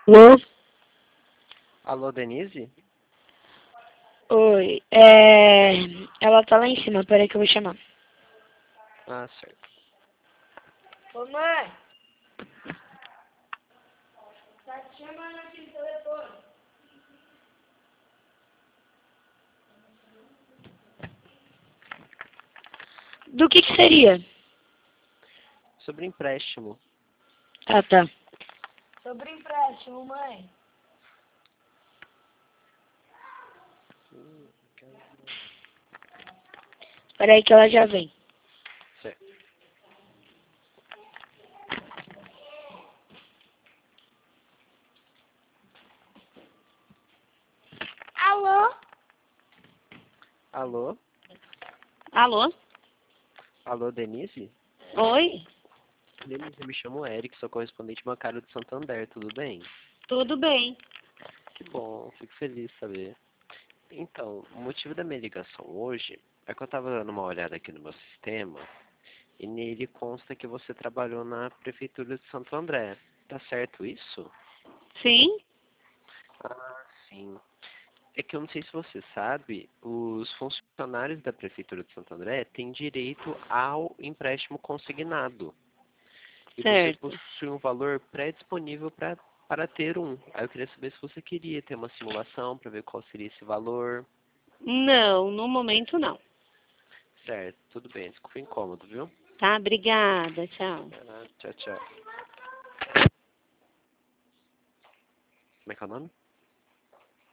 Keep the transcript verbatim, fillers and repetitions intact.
Alô? Alô, Denise? Oi. É... Ela tá lá em cima, peraí que eu vou chamar. Ah, certo. Ô, mãe! Tá te chamando aqui no telefone. Do que que seria? Sobre empréstimo. Ah, tá. Sobre empréstimo, mãe. Peraí que ela já vem. Certo. Alô? Alô? Alô? Alô, Denise? Oi? Denise, eu me chamo Eric, sou correspondente bancário do Santander, tudo bem? Tudo bem. Que bom, fico feliz de saber. Então, o motivo da minha ligação hoje é que eu estava dando uma olhada aqui no meu sistema e nele consta que você trabalhou na Prefeitura de Santo André. Tá certo isso? Sim? Ah, sim. É que eu não sei se você sabe, os funcionários da Prefeitura de Santo André têm direito ao empréstimo consignado. E você Certo. possui um valor pré-disponível para para ter um. Aí eu queria saber se você queria ter uma simulação para ver qual seria esse valor. Não, no momento não. Certo, tudo bem, desculpa o incômodo, viu? Tá? Obrigada. Tchau. Ah, tchau, tchau. Como é que é o nome?